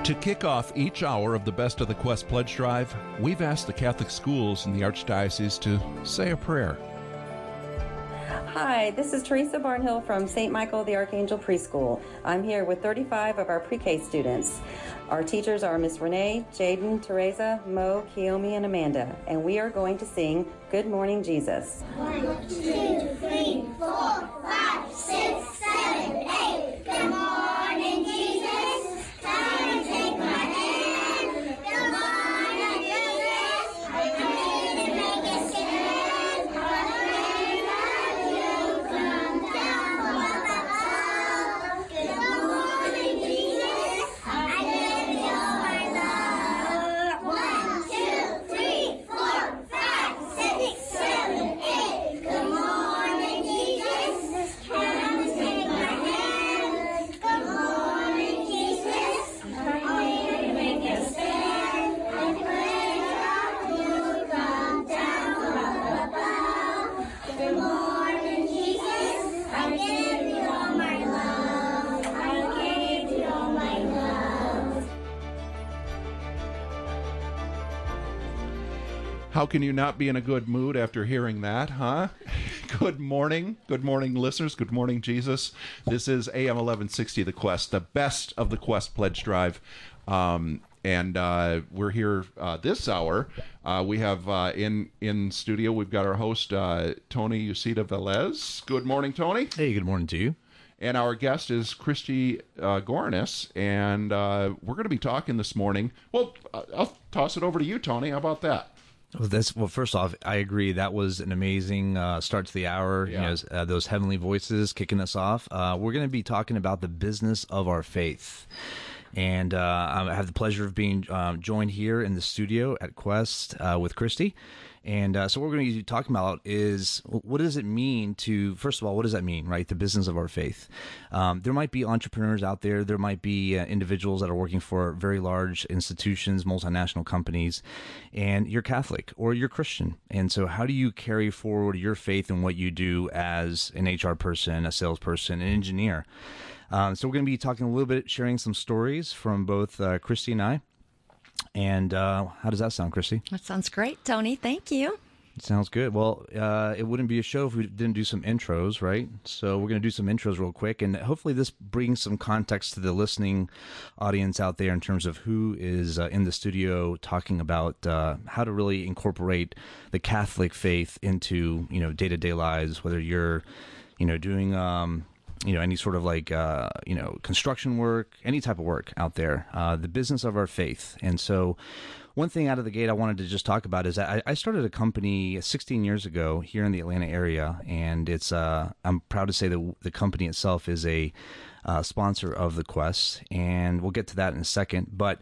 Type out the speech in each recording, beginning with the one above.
To kick off each hour of the Best of the Quest Pledge Drive, we've asked the Catholic schools in the Archdiocese to say a prayer. Hi, this is Teresa Barnhill from St. Michael the Archangel Preschool. I'm here with 35 of our pre-K students. Our teachers are Miss Renee, Jaden, Teresa, Mo, Kiyomi, and Amanda, and we are going to sing Good Morning Jesus. 1, 2, 3, 4, 5, 6, 7, 8. Good morning, Jesus. Come and take my hand. Good morning, Jesus. I'm ready to make a stand. I love you from down above. Good morning, Jesus. I give you my love. 1, 2, 3, 4, 5, 6, 7, 8. Good morning, Jesus. Come and take my hand. Good morning, Jesus. I'm ready to make a stand. I pray you from down above. Good morning, Jesus. I give you all my love. I give you all my love. How can you not be in a good mood after hearing that, huh? Good morning, listeners. Good morning, Jesus. This is AM 1160, The Quest, the best of the Quest Pledge Drive. And we're here this hour. We have in studio, we've got our host, Tony Ucida Velez. Good morning, Tony. Hey, good morning to you. And our guest is Christy Goranis, and we're going to be talking this morning. Well, I'll toss it over to you, Tony. How about that? Well, first off, I agree. That was an amazing start to the hour. Yeah. You know, those heavenly voices kicking us off. We're going to be talking about the business of our faith. And I have the pleasure of being joined here in the studio at Quest with Christy. And so what we're going to be talking about is, what does it mean to, first of all, what does that mean, right? The business of our faith. There might be entrepreneurs out there. There might be individuals that are working for very large institutions, multinational companies, and you're Catholic or you're Christian. And so how do you carry forward your faith in what you do as an HR person, a salesperson, an engineer? So we're going to be talking a little bit, sharing some stories from both Christy and I. And how does that sound, Christy? That sounds great, Tony. Thank you. Sounds good. Well, it wouldn't be a show if we didn't do some intros, right? So we're going to do some intros real quick, and hopefully this brings some context to the listening audience out there in terms of who is in the studio talking about how to really incorporate the Catholic faith into, day-to-day lives, whether you're, doing any sort of like, construction work, any type of work out there, the business of our faith. And so one thing out of the gate I wanted to just talk about is that I started a company 16 years ago here in the Atlanta area. And it's, I'm proud to say that the company itself is a sponsor of the Quest, and we'll get to that in a second. But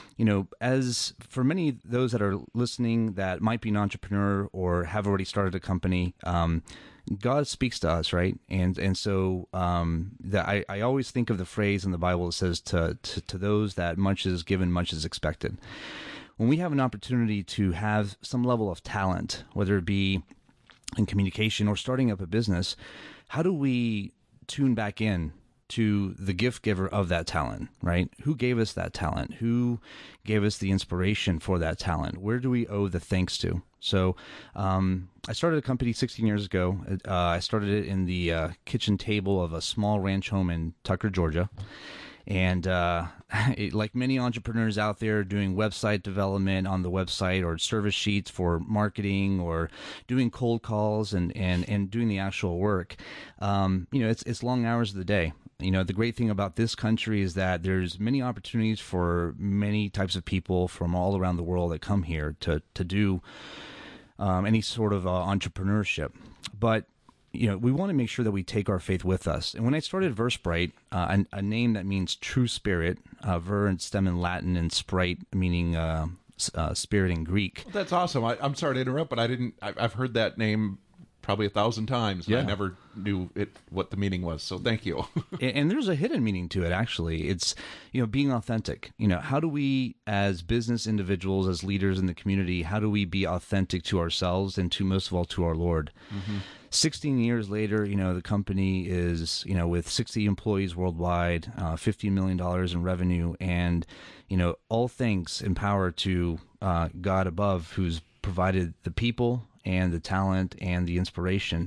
as for many of those that are listening that might be an entrepreneur or have already started a company, God speaks to us, right? And so that I always think of the phrase in the Bible that says to those that much is given, much is expected. When we have an opportunity to have some level of talent, whether it be in communication or starting up a business, how do we tune back in to the gift giver of that talent, right? Who gave us that talent? Who gave us the inspiration for that talent? Where do we owe the thanks to? So I started a company 16 years ago. I started it in the kitchen table of a small ranch home in Tucker, Georgia. And like many entrepreneurs out there doing website development on the website or service sheets for marketing or doing cold calls and doing the actual work, it's long hours of the day. The great thing about this country is that there's many opportunities for many types of people from all around the world that come here to do any sort of entrepreneurship. But we want to make sure that we take our faith with us. And when I started Versprite, a name that means true spirit, ver and stem in Latin, and sprite meaning spirit in Greek. That's awesome. I'm sorry to interrupt, but I've heard that name probably 1,000 times. And Yeah. I never knew what the meaning was. So thank you. And there's a hidden meaning to it, actually. It's, being authentic. How do we, as business individuals, as leaders in the community, how do we be authentic to ourselves and to, most of all, to our Lord? 16 years later, the company is, with 60 employees worldwide, $15 million in revenue, and, all thanks in power to God above, who's provided the people and the talent and the inspiration.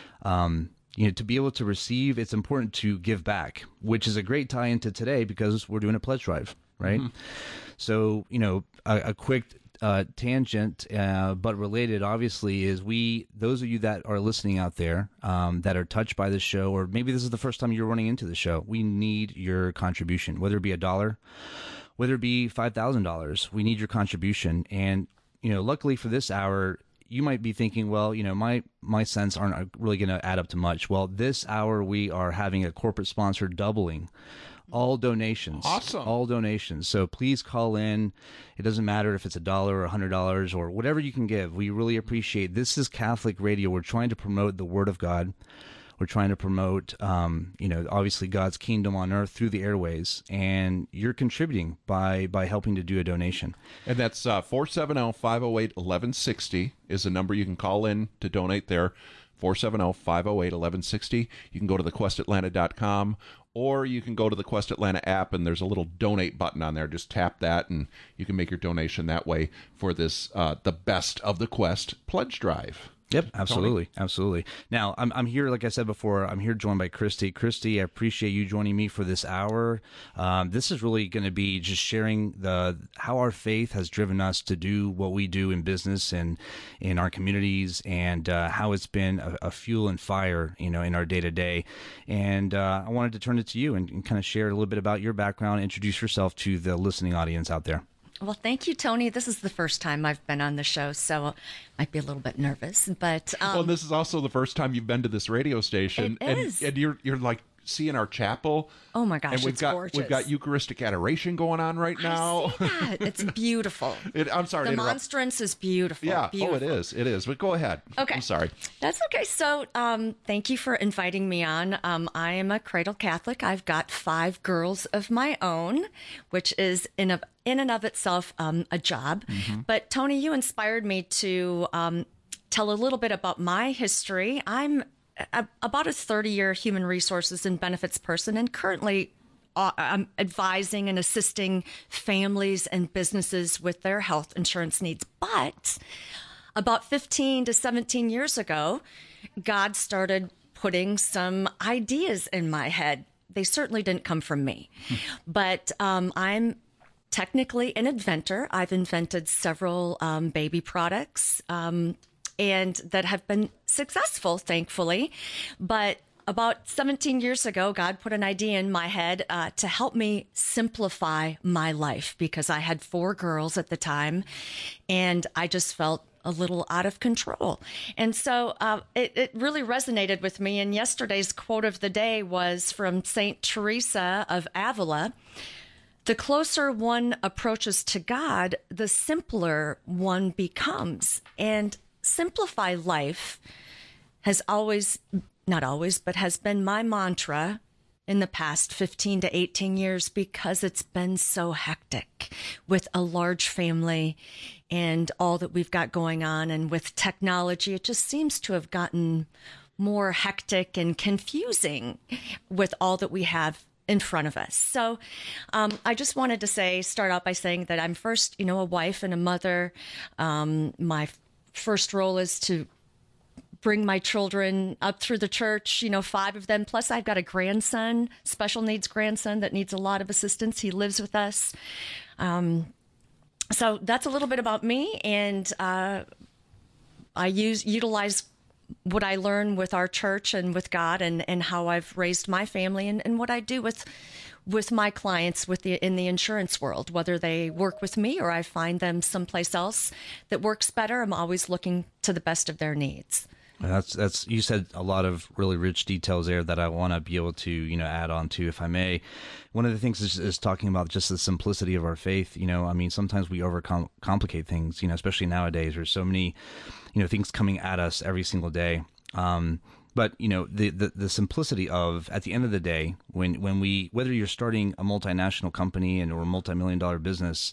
To be able to receive, it's important to give back, which is a great tie into today because we're doing a pledge drive, right? So, a quick tangent, but related, obviously, is those of you that are listening out there that are touched by this show, or maybe this is the first time you're running into the show, we need your contribution, whether it be $1, whether it be $5,000, we need your contribution. And, luckily for this hour, you might be thinking, well, my cents aren't really going to add up to much. Well, this hour we are having a corporate sponsor doubling all donations. Awesome. All donations. So please call in. It doesn't matter if it's $1 or $100 or whatever you can give. We really appreciate. This is Catholic Radio. We're trying to promote the Word of God. We're trying to promote, obviously God's kingdom on earth through the airways, and you're contributing by helping to do a donation. And that's 470-508-1160 is the number you can call in to donate there. 470-508-1160. You can go to thequestatlanta.com, or you can go to the Quest Atlanta app, and there's a little donate button on there. Just tap that, and you can make your donation that way for this, the Best of the Quest pledge drive. Yep, absolutely, absolutely. Now, I'm here, like I said before, I'm here joined by Christy. Christy, I appreciate you joining me for this hour. This is really going to be just sharing how our faith has driven us to do what we do in business and in our communities, and how it's been a fuel and fire, in our day-to-day. And I wanted to turn it to you and kind of share a little bit about your background, introduce yourself to the listening audience out there. Well, thank you, Tony. This is the first time I've been on the show, so I might be a little bit nervous. But well, this is also the first time you've been to this radio station. It is. And you're like seeing our chapel. Oh my gosh, and it's gorgeous. We've got Eucharistic adoration going on right now. I see that. It's beautiful. I'm sorry the to interrupt. monstrance is beautiful. Yeah. Beautiful. Oh, it is. But go ahead. Okay. I'm sorry. That's okay. So thank you for inviting me on. I am a cradle Catholic. I've got 5 girls of my own, which is in and of itself a job. But Tony, you inspired me to tell a little bit about my history. I'm about a 30-year human resources and benefits person, and currently I'm advising and assisting families and businesses with their health insurance needs. But about 15 to 17 years ago, God started putting some ideas in my head. They certainly didn't come from me, but I'm technically an inventor. I've invented several baby products, and that have been successful, thankfully. But about 17 years ago, God put an idea in my head to help me simplify my life, because I had 4 girls at the time, and I just felt a little out of control. And so it really resonated with me. And yesterday's quote of the day was from Saint Teresa of Avila. The closer one approaches to God, the simpler one becomes. And simplify life has not always, but has been my mantra in the past 15 to 18 years, because it's been so hectic with a large family and all that we've got going on. And with technology, it just seems to have gotten more hectic and confusing with all that we have in front of us. So I just wanted to start out by saying that I'm first, a wife and a mother. My first role is to bring my children up through the church, 5 of them. Plus, I've got a grandson, special needs grandson that needs a lot of assistance. He lives with us. So that's a little bit about me. And I utilize what I learn with our church and with God, and how I've raised my family, and what I do with my clients in the insurance world, whether they work with me or I find them someplace else that works better. I'm always looking to the best of their needs. That's you said a lot of really rich details there that I want to be able to add on to, if I may. One of the things is talking about just the simplicity of our faith. Sometimes we overcomplicate things. Especially nowadays, there's so many things coming at us every single day. But the simplicity of, at the end of the day, when we, whether you're starting a multinational company or a multi-million-dollar business,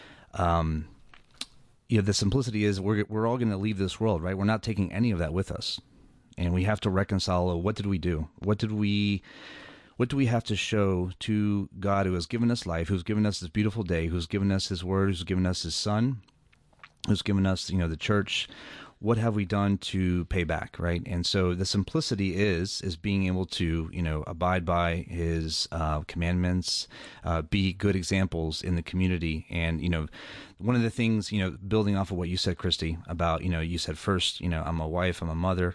the simplicity is we're all going to leave this world, right? We're not taking any of that with us, and we have to reconcile. What did we do? What do we have to show to God, who has given us life, who's given us this beautiful day, who's given us His Word, who's given us His Son, who's given us, the church? What have we done to pay back, right? And so the simplicity is being able to, abide by His commandments, be good examples in the community. And, one of the things, building off of what you said, Christy, about, you said first, I'm a wife, I'm a mother.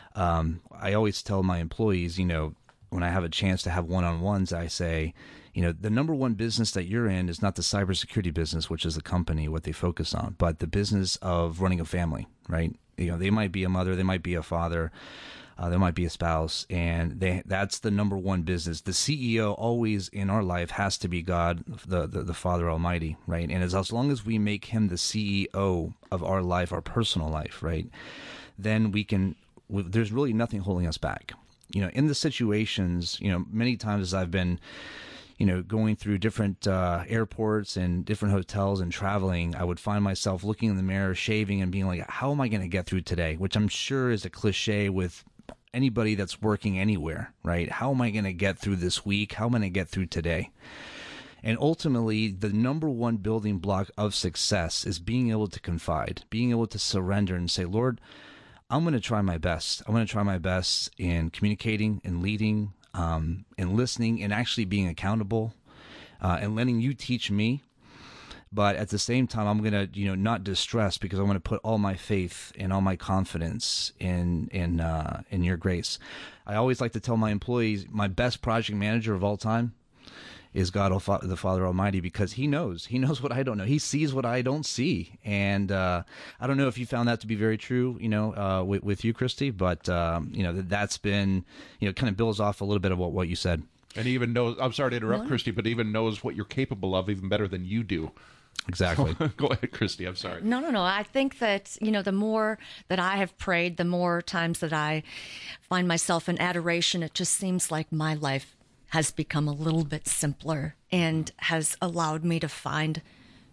I always tell my employees, when I have a chance to have one-on-ones, I say, the number one business that you're in is not the cybersecurity business, which is the company, what they focus on, but the business of running a family, right? They might be a mother, they might be a father, they might be a spouse, and that's the number one business. The CEO always in our life has to be God, the Father Almighty, right? And as long as we make Him the CEO of our life, our personal life, right, then there's really nothing holding us back. In the situations, many times as I've been, going through different airports and different hotels and traveling, I would find myself looking in the mirror, shaving, and being like, how am I going to get through today? Which I'm sure is a cliche with anybody that's working anywhere, right? How am I going to get through this week? How am I going to get through today? And ultimately, the number one building block of success is being able to confide, being able to surrender and say, Lord, I'm going to try my best. I'm going to try my best in communicating and leading, and listening, and actually being accountable, and letting you teach me. But at the same time, I'm going to, not distress, because I want to put all my faith and all my confidence in your grace. I always like to tell my employees, my best project manager of all time is God, the Father Almighty, because He knows what I don't know. He sees what I don't see. And I don't know if you found that to be very true, with you, Christy, but that's been, kind of builds off a little bit of what you said. And he even knows, I'm sorry to interrupt, Christy, but even knows what you're capable of even better than you do. Exactly. So, go ahead, Christy. I'm sorry. No. I think that, the more that I have prayed, the more times that I find myself in adoration, it just seems like my life has become a little bit simpler and has allowed me to find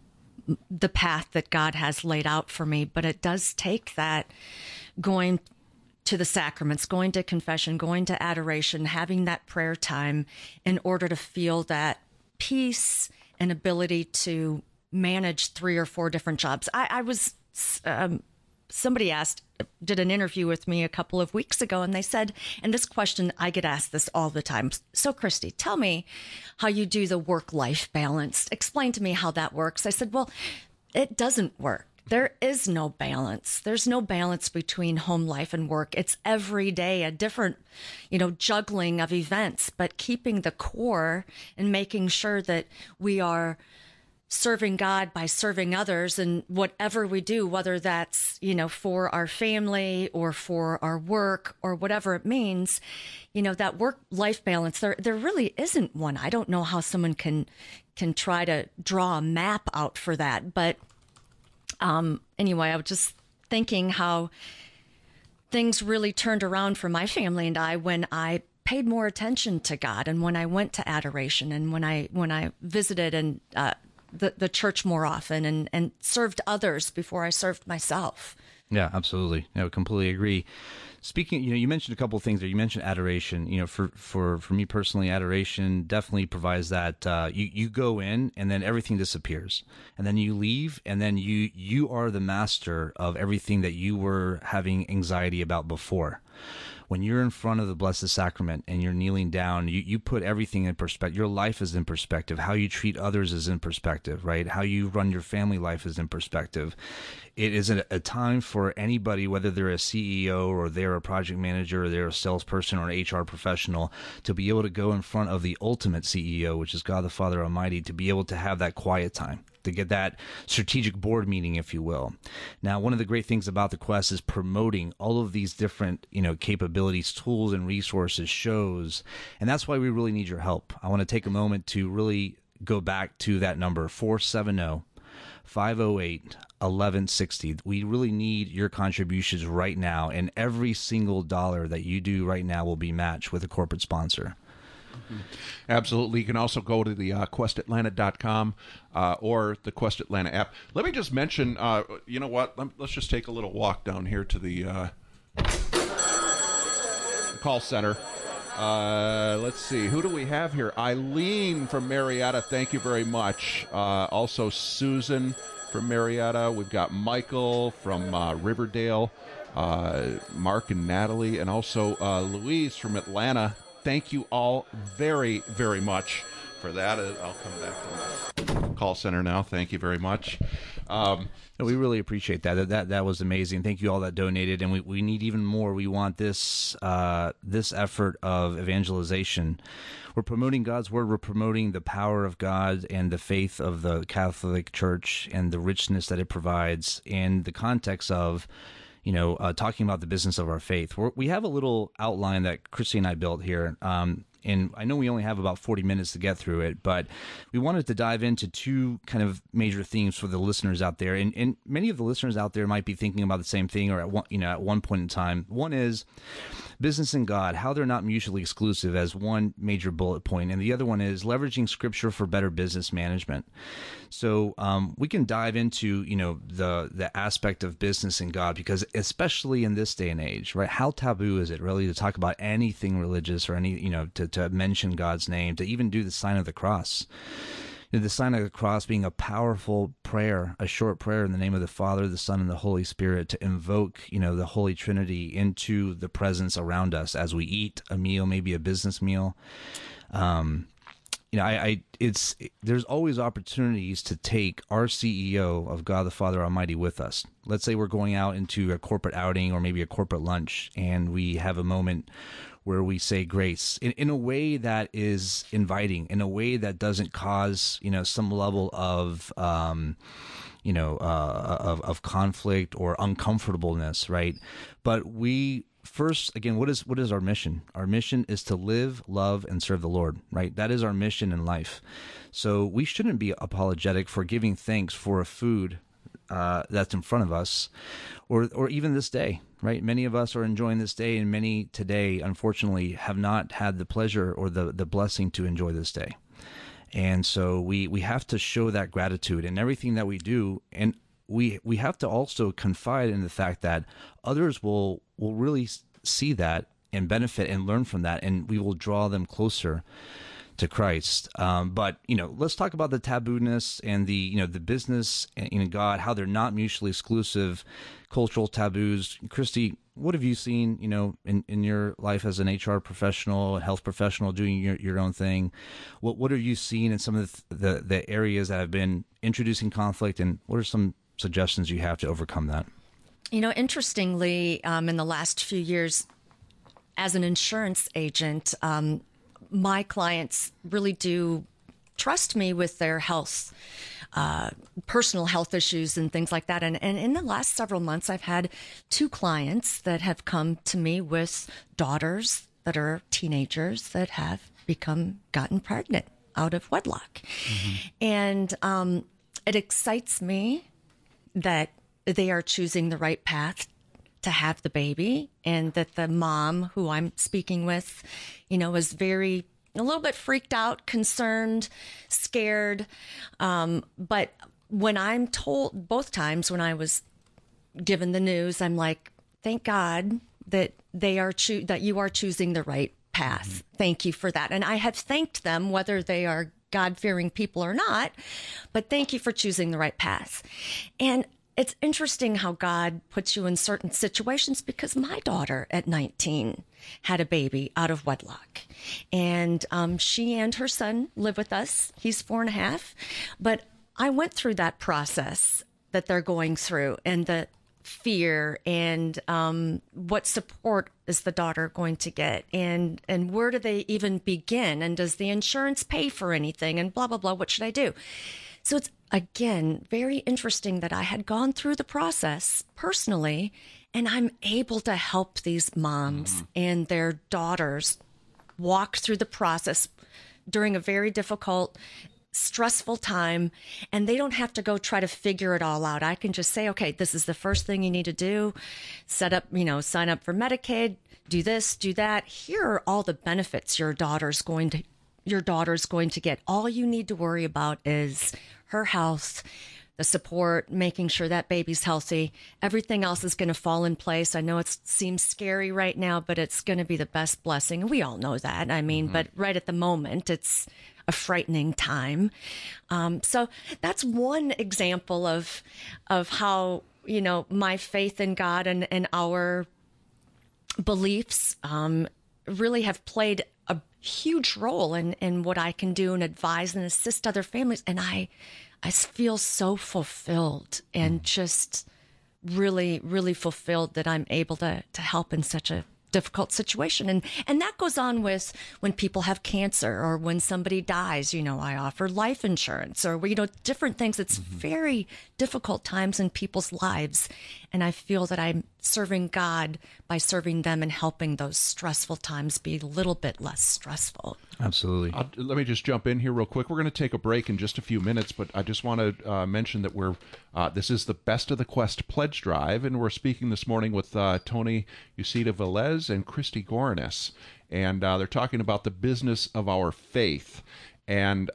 the path that God has laid out for me. But it does take that going to the sacraments, going to confession, going to adoration, having that prayer time in order to feel that peace and ability to manage 3 or 4 different jobs. I was, somebody did an interview with me a couple of weeks ago, and they said, and this question, I get asked this all the time. So, Christy, tell me how you do the work-life balance. Explain to me how that works. I said, well, it doesn't work. There is no balance. There's no balance between home life and work. It's every day a different, juggling of events, but keeping the core and making sure that we are serving God by serving others, and whatever we do, whether that's, for our family or for our work or whatever it means, that work-life balance, there really isn't one. I don't know how someone can try to draw a map out for that. But anyway, I was just thinking how things really turned around for my family and I when I paid more attention to God, and when I went to adoration, and when I visited and the church more often and served others before I served myself. Yeah, absolutely. I completely agree. Speaking, you mentioned a couple of things there. You mentioned adoration. For me personally, adoration definitely provides that you go in and then everything disappears, and then you leave, and then you are the master of everything that you were having anxiety about before. When you're in front of the Blessed Sacrament and you're kneeling down, you put everything in perspective. Your life is in perspective. How you treat others is in perspective, right? How you run your family life is in perspective. It is a time for anybody, whether they're a CEO or they're a project manager or they're a salesperson or an HR professional, to be able to go in front of the ultimate CEO, which is God the Father Almighty, to be able to have that quiet time, to get that strategic board meeting, if you will. Now, one of the great things about the Quest is promoting all of these different, capabilities, tools, and resources, shows, and that's why we really need your help. I want to take a moment to really go back to that number, 470-508 1160. We really need your contributions right now, and every single dollar that you do right now will be matched with a corporate sponsor. Absolutely. You can also go to the questatlanta.com or the Quest Atlanta app. Let me just mention, you know what? Let's just take a little walk down here to the call center. Let's see. Who do we have here? Eileen from Marietta. Thank you very much. Also Susan from Marietta. We've got Michael from Riverdale, Mark and Natalie, and also Louise from Atlanta. Thank you all very, very much for that. I'll come back to the call center now. Thank you very much. We really appreciate that. That was amazing. Thank you all that donated, and we need even more. We want this effort of evangelization. We're promoting God's word. We're promoting the power of God and the faith of the Catholic Church and the richness that it provides in the context of, talking about the business of our faith. We have a little outline that Christy and I built here. And I know we only have about 40 minutes to get through it, but we wanted to dive into two kind of major themes for the listeners out there. And many of the listeners out there might be thinking about the same thing or at one point in time. One is business and God, how they're not mutually exclusive as one major bullet point. And the other one is leveraging scripture for better business management. So we can dive into, the aspect of business and God, because especially in this day and age, right? How taboo is it really to talk about anything religious or any, to mention God's name, to even do the sign of the cross? The sign of the cross being a powerful prayer, a short prayer in the name of the Father, the Son, and the Holy Spirit to invoke, the Holy Trinity into the presence around us as we eat a meal, maybe a business meal. There's always opportunities to take our CEO of God the Father Almighty with us. Let's say we're going out into a corporate outing or maybe a corporate lunch, and we have a moment where we say grace in a way that is inviting, in a way that doesn't cause, some level of, of conflict or uncomfortableness, right? But first, again, what is our mission? Our mission is to live, love, and serve the Lord, right? That is our mission in life. So we shouldn't be apologetic for giving thanks for a food that's in front of us, or even this day, right? Many of us are enjoying this day, and many today, unfortunately, have not had the pleasure or the blessing to enjoy this day. And so we have to show that gratitude in everything that we do, and we have to also confide in the fact that others will really see that and benefit and learn from that, and we will draw them closer to Christ. But let's talk about the taboo-ness and the business and God, how they're not mutually exclusive cultural taboos. Christy, what have you seen, in your life as an HR professional, a health professional doing your own thing? What are you seeing in some of the areas that have been introducing conflict, and what are some suggestions you have to overcome that? Interestingly, in the last few years, as an insurance agent, my clients really do trust me with their health, personal health issues and things like that. And in the last several months, I've had 2 clients that have come to me with daughters that are teenagers that have gotten pregnant out of wedlock. Mm-hmm. And it excites me that they are choosing the right path to have the baby, and that the mom who I'm speaking with, is a little bit freaked out, concerned, scared. But when I'm told, both times when I was given the news, I'm like, thank God that that you are choosing the right path. Mm-hmm. Thank you for that. And I have thanked them, whether they are God-fearing people or not, but thank you for choosing the right path. And it's interesting how God puts you in certain situations, because my daughter at 19 had a baby out of wedlock, and she and her son live with us. He's 4.5, but I went through that process that they're going through, and the fear, and what support is the daughter going to get, and where do they even begin, and does the insurance pay for anything, and blah, blah, blah, what should I do? So it's, again, very interesting that I had gone through the process personally, and I'm able to help these moms and their daughters walk through the process during a very difficult stressful time, and they don't have to go try to figure it all out. I can just say, okay, this is the first thing you need to do. Sign up for Medicaid, do this, do that. Here are all the benefits your daughter's going to get. All you need to worry about is her health, the support, making sure that baby's healthy. Everything else is going to fall in place. I know it seems scary right now, but it's going to be the best blessing. And we all know that. I mean, but right at the moment, it's a frightening time. So that's one example of how, my faith in God and our beliefs really have played a huge role in what I can do and advise and assist other families. And I feel so fulfilled and just really, really fulfilled that I'm able to help in such a difficult situation. And that goes on with when people have cancer or when somebody dies. I offer life insurance or, different things. It's very difficult times in people's lives. And I feel that I'm serving God by serving them and helping those stressful times be a little bit less stressful. Absolutely. Let me just jump in here real quick. We're going to take a break in just a few minutes, but I just want to mention that this is the Best of the Quest Pledge Drive, and we're speaking this morning with Tony Ucida Velez and Christy Goranis, and they're talking about the business of our faith. And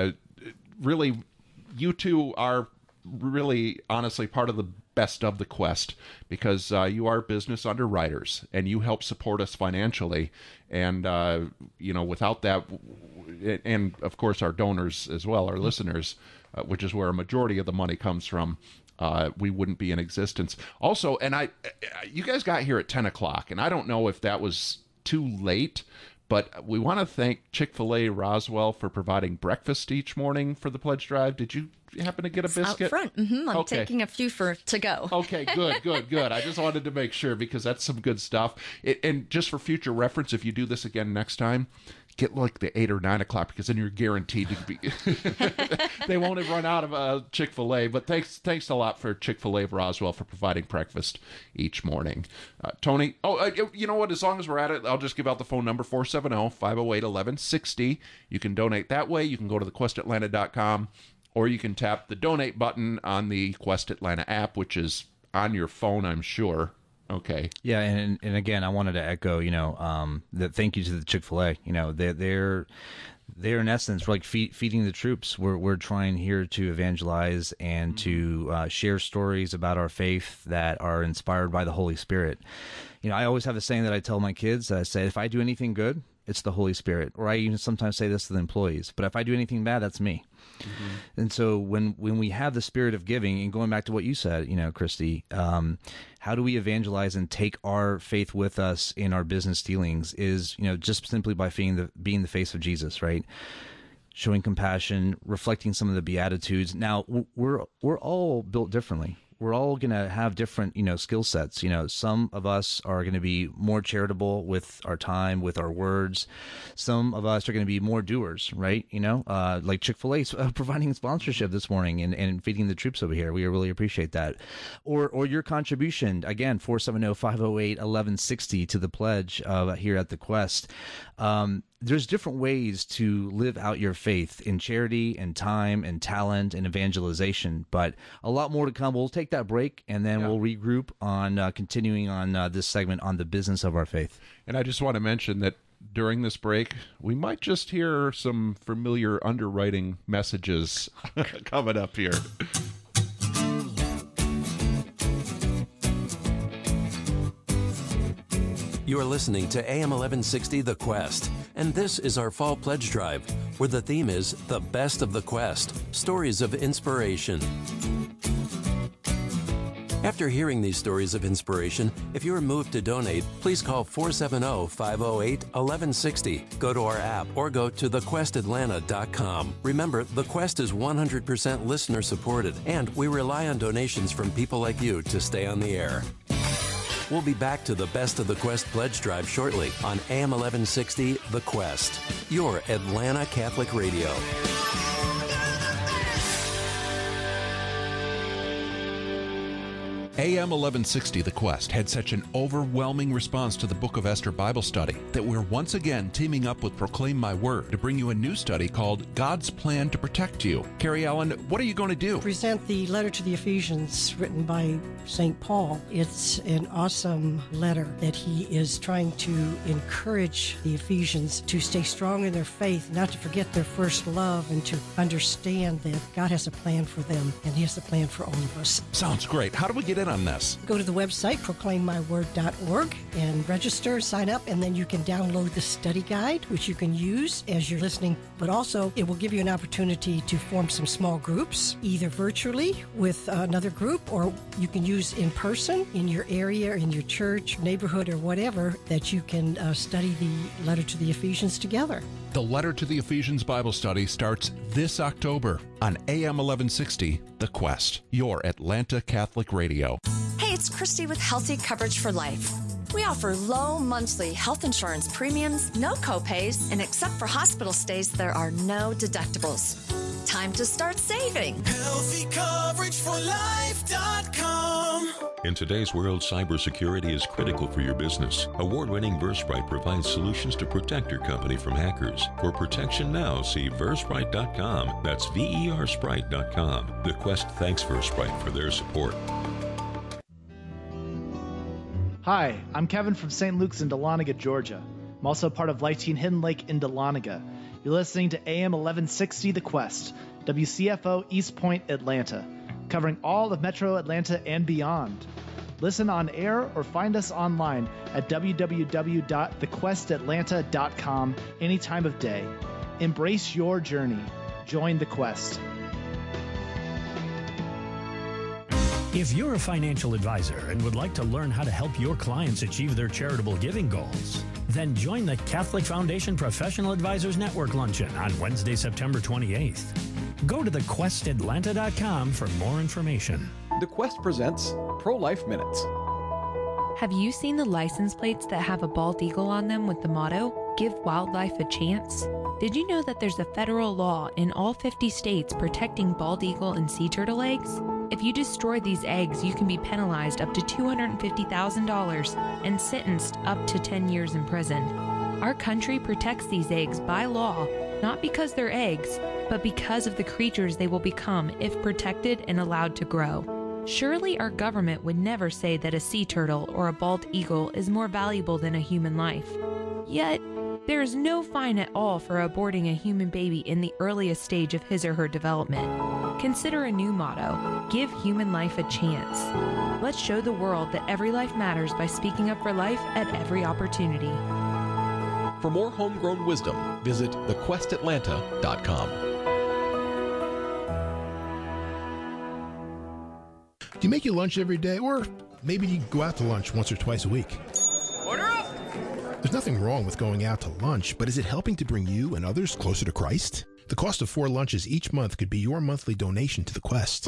really, you two are really, honestly, part of the Best of the Quest, because you are business underwriters and you help support us financially. And, without that, and of course our donors as well, our listeners, which is where a majority of the money comes from, we wouldn't be in existence. Also, and you guys got here at 10 o'clock, and I don't know if that was too late, but we want to thank Chick-fil-A Roswell for providing breakfast each morning for the pledge drive. Did you happen to get a biscuit? Out front. I'm taking a few to go. Okay, good. I just wanted to make sure, because that's some good stuff. And just for future reference, if you do this again next time, get like the 8 or 9 o'clock, because then you're guaranteed to be. They won't have run out of Chick-fil-A. But thanks a lot for Chick-fil-A Roswell for providing breakfast each morning. Tony, you know what? As long as we're at it, I'll just give out the phone number, 470-508-1160. You can donate that way. You can go to thequestatlanta.com, or you can tap the donate button on the Quest Atlanta app, which is on your phone, I'm sure. Okay. Yeah, and again, I wanted to echo, that thank you to the Chick-fil-A. They're in essence like feeding the troops. We're trying here to evangelize and to share stories about our faith that are inspired by the Holy Spirit. I always have a saying that I tell my kids. I say, if I do anything good, it's the Holy Spirit. Or I even sometimes say this to the employees. But if I do anything bad, that's me. Mm-hmm. And so when we have the spirit of giving, and going back to what you said, Christy, how do we evangelize and take our faith with us in our business dealings is, just simply by being the face of Jesus, right? Showing compassion, reflecting some of the Beatitudes. Now, we're all built differently. We're all going to have different, skill sets. Some of us are going to be more charitable with our time, with our words. Some of us are going to be more doers, right? Like Chick-fil-A providing sponsorship this morning and feeding the troops over here. We really appreciate that. Or your contribution, again, 470-508-1160 to the pledge here at the Quest. There's different ways to live out your faith in charity and time and talent and evangelization, but a lot more to come. We'll take that break, and then we'll regroup on continuing on this segment on the business of our faith. And I just want to mention that during this break, we might just hear some familiar underwriting messages coming up here. You are listening to AM 1160 The Quest, and this is our Fall Pledge Drive, where the theme is The Best of the Quest, Stories of Inspiration. After hearing these stories of inspiration, if you are moved to donate, please call 470-508-1160. Go to our app or go to thequestatlanta.com. Remember, The Quest is 100% listener supported, and we rely on donations from people like you to stay on the air. We'll be back to the Best of the Quest Pledge Drive shortly on AM 1160 The Quest, your Atlanta Catholic Radio. AM 1160 The Quest had such an overwhelming response to the Book of Esther Bible study that we're once again teaming up with Proclaim My Word to bring you a new study called God's Plan to Protect You. Carrie Allen, what are you going to do? Present the letter to the Ephesians written by St. Paul. It's an awesome letter that he is trying to encourage the Ephesians to stay strong in their faith, not to forget their first love, and to understand that God has a plan for them, and he has a plan for all of us. Sounds great. How do we get in on this? Go to the website, proclaimmyword.org, and register, sign up, and then you can download the study guide, which you can use as you're listening. But also, it will give you an opportunity to form some small groups, either virtually with another group, or you can use in person in your area, in your church, neighborhood, or whatever, that you can study the letter to the Ephesians together. The Letter to the Ephesians Bible Study starts this October on AM 1160 The Quest, your Atlanta Catholic Radio. Hey, it's Christy with Healthy Coverage for Life. We offer low monthly health insurance premiums, no copays, and except for hospital stays, there are no deductibles. Time to start saving. HealthyCoverageForLife.com. In today's world, cybersecurity is critical for your business. Award-winning Versprite provides solutions to protect your company from hackers. For protection now, see Versprite.com. That's VERsprite.com. The Quest thanks Versprite for their support. Hi, I'm Kevin from St. Luke's in Dahlonega, Georgia. I'm also part of Life Teen Hidden Lake in Dahlonega. You're listening to AM 1160 The Quest, WCFO East Point, Atlanta, covering all of Metro Atlanta and beyond. Listen on air or find us online at www.thequestatlanta.com any time of day. Embrace your journey. Join the Quest. If you're a financial advisor and would like to learn how to help your clients achieve their charitable giving goals, then join the Catholic Foundation Professional Advisors Network Luncheon on Wednesday, September 28th. Go to thequestatlanta.com for more information. The Quest presents Pro-Life Minutes. Have you seen the license plates that have a bald eagle on them with the motto, "Give wildlife a chance"? Did you know that there's a federal law in all 50 states protecting bald eagle and sea turtle eggs? If you destroy these eggs, you can be penalized up to $250,000 and sentenced up to 10 years in prison. Our country protects these eggs by law, not because they're eggs, but because of the creatures they will become if protected and allowed to grow. Surely our government would never say that a sea turtle or a bald eagle is more valuable than a human life. Yet, there is no fine at all for aborting a human baby in the earliest stage of his or her development. Consider a new motto, "Give human life a chance." Let's show the world that every life matters by speaking up for life at every opportunity. For more homegrown wisdom, visit thequestatlanta.com. Do you make your lunch every day, or maybe you go out to lunch once or twice a week? Order up! There's nothing wrong with going out to lunch, but is it helping to bring you and others closer to Christ? The cost of 4 lunches each month could be your monthly donation to the Quest.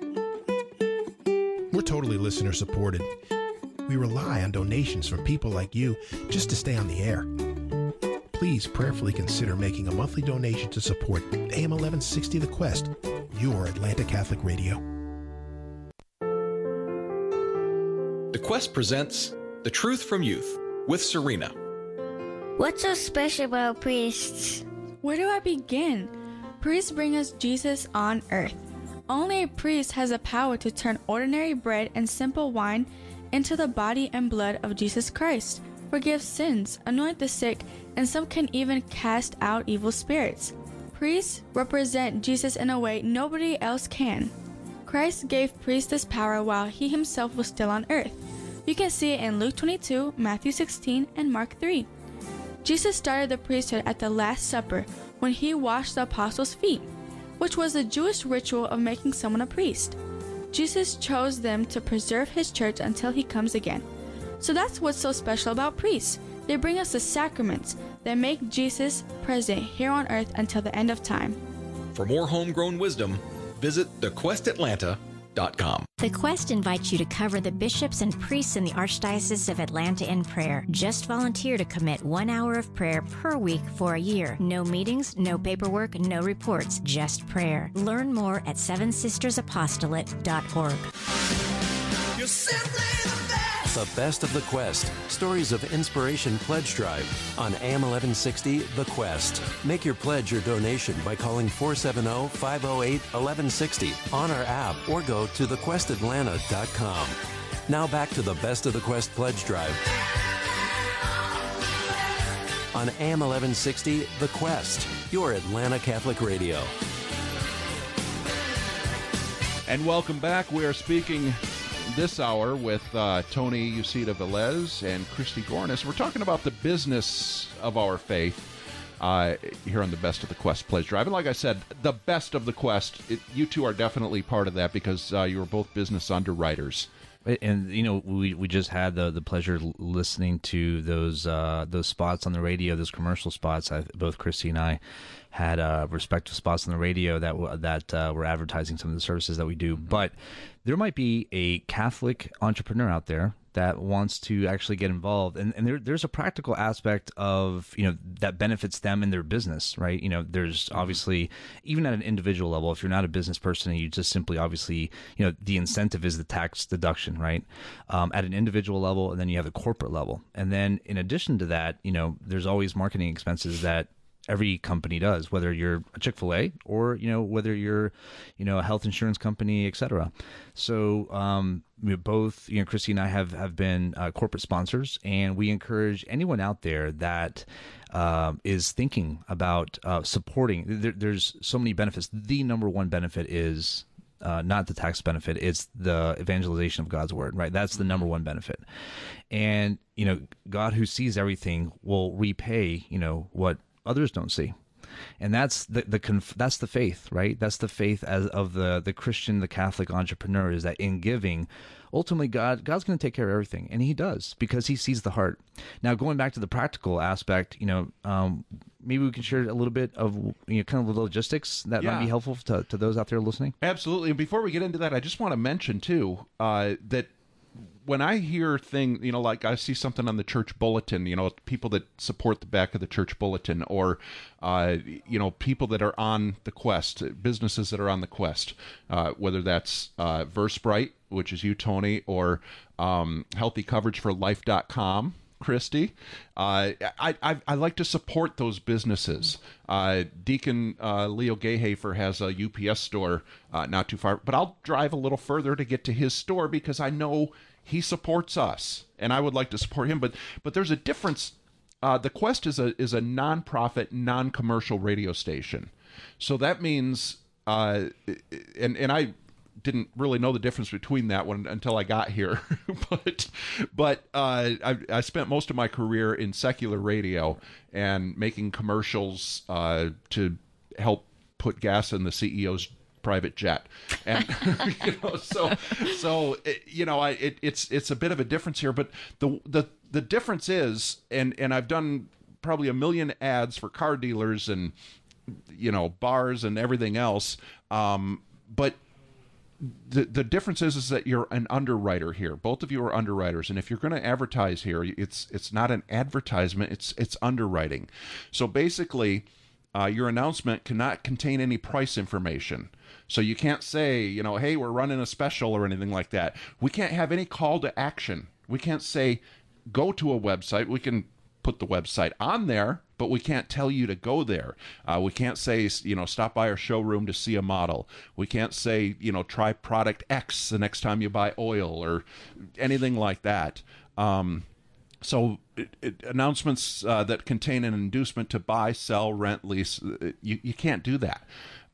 We're totally listener supported. We rely on donations from people like you just to stay on the air. Please prayerfully consider making a monthly donation to support AM 1160 The Quest, your Atlanta Catholic Radio. The Quest presents The Truth from Youth with Serena. What's so special about priests? Where do I begin? Priests bring us Jesus on earth. Only a priest has the power to turn ordinary bread and simple wine into the body and blood of Jesus Christ, forgive sins, anoint the sick, and some can even cast out evil spirits. Priests represent Jesus in a way nobody else can. Christ gave priests this power while he himself was still on earth. You can see it in Luke 22, Matthew 16, and Mark 3. Jesus started the priesthood at the Last Supper when he washed the apostles' feet, which was the Jewish ritual of making someone a priest. Jesus chose them to preserve his church until he comes again. So that's what's so special about priests. They bring us the sacraments that make Jesus present here on earth until the end of time. For more homegrown wisdom, visit thequestatlanta.com. The Quest invites you to cover the bishops and priests in the Archdiocese of Atlanta in prayer. Just volunteer to commit 1 hour of prayer per week for a year. No meetings, no paperwork, no reports, just prayer. Learn more at sevensistersapostolate.org. You're simply the best. The Best of the Quest. Stories of Inspiration Pledge Drive on AM 1160 The Quest. Make your pledge or donation by calling 470-508-1160 on our app or go to thequestatlanta.com. Now back to the Best of the Quest Pledge Drive on AM 1160 The Quest, your Atlanta Catholic Radio. And welcome back. We are speaking this hour with Tony Ucida Velez and Christy Gornis. We're talking about the business of our faith here on the Best of the Quest Pledge Drive. And like I said, the Best of the Quest, you two are definitely part of that because you are both business underwriters. And we just had the pleasure of listening to those spots on the radio, those commercial spots. Both Christy and I had respective spots on the radio that were advertising some of the services that we do. But there might be a Catholic entrepreneur out there that wants to actually get involved, and there's a practical aspect of that benefits them in their business, right? There's obviously, even at an individual level, if you're not a business person and you just simply obviously the incentive is the tax deduction, right? At an individual level, and then you have the corporate level, and then in addition to that, there's always marketing expenses that every company does, whether you're a Chick-fil-A or whether you're a health insurance company, etc. So we both, Christy and I have been corporate sponsors, and we encourage anyone out there that is thinking about supporting. There's so many benefits. The number one benefit is not the tax benefit, it's the evangelization of God's word, right? That's the number one benefit. And God, who sees everything, will repay what others don't see. And that's that's the faith, right? That's the faith of the Christian, the Catholic entrepreneur, is that in giving, ultimately God's going to take care of everything, and He does, because He sees the heart. Now, going back to the practical aspect, maybe we can share a little bit of kind of the logistics that might be helpful to those out there listening. Absolutely. And before we get into that, I just want to mention too that when I hear things, like I see something on the church bulletin, people that support the back of the church bulletin, or, people that are on the quest, businesses that are on the quest, whether that's VerseBrite, which is you, Tony, or healthycoverageforlife.com, Christy. I like to support those businesses. Deacon Leo Gayhafer has a UPS store not too far, but I'll drive a little further to get to his store because I know he supports us, and I would like to support him. But there's a difference. The Quest is a nonprofit, non-commercial radio station, so that means and I didn't really know the difference between that one until I got here, but I spent most of my career in secular radio and making commercials to help put gas in the CEO's private jet, and it's a bit of a difference here, but the difference is, and I've done probably 1 million ads for car dealers and bars and everything else, but the difference is that you're an underwriter here. Both of you are underwriters, and if you're going to advertise here, it's not an advertisement, it's underwriting. So basically, your announcement cannot contain any price information. So you can't say, hey, we're running a special or anything like that. We can't have any call to action. We can't say, go to a website. We can put the website on there, but we can't tell you to go there. We can't say, stop by our showroom to see a model. We can't say, try product X the next time you buy oil or anything like that. So announcements that contain an inducement to buy, sell, rent, lease, you can't do that.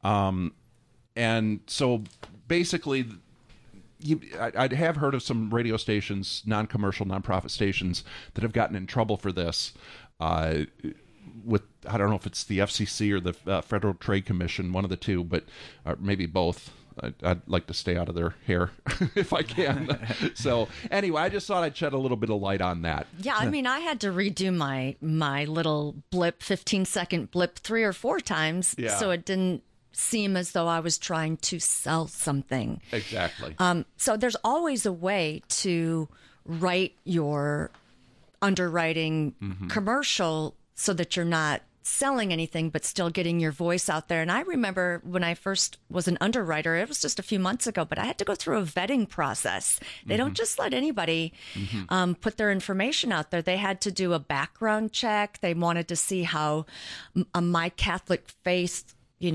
And so basically, I have heard of some radio stations, non-commercial, non-profit stations, that have gotten in trouble for this with, I don't know if it's the FCC or the Federal Trade Commission, one of the two, but maybe both. I'd like to stay out of their hair if I can. So anyway, I just thought I'd shed a little bit of light on that. Yeah, I mean, I had to redo my little blip, 15-second blip 3 or 4 times, so it didn't seem as though I was trying to sell something. Exactly. So there's always a way to write your underwriting commercial so that you're not selling anything, but still getting your voice out there. And I remember when I first was an underwriter, it was just a few months ago, but I had to go through a vetting process. They don't just let anybody put their information out there. They had to do a background check. They wanted to see how my Catholic faith